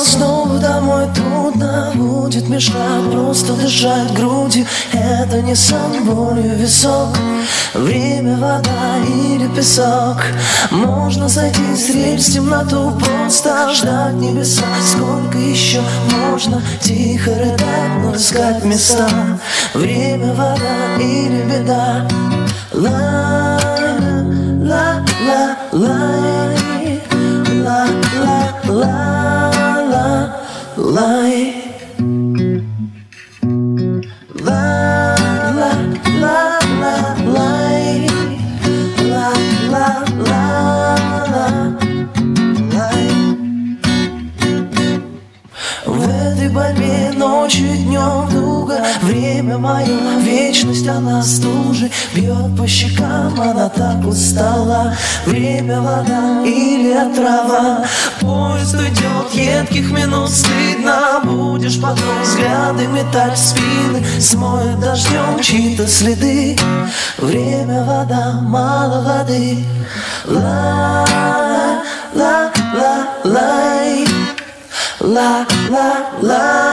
снова домой трудно будет мешать просто дышать грудью. Это не сон, болью висок. Время, вода или песок. Можно сойти с рельс в темноту, просто ждать небеса. Сколько еще можно тихо рыдать, но искать места. Время, вода или беда. В этой борьбе ночью и днем туго. Время мое, вечность, она стужи. Бьет по щекам, она так устала. Время, вода или отрава. Поезд уйдет, едких минут стыдно. Будешь потом взгляды метать в спины. Смоет дождем чьи-то следы. Время, вода, мало воды. Ла-ла-ла-лай. La la la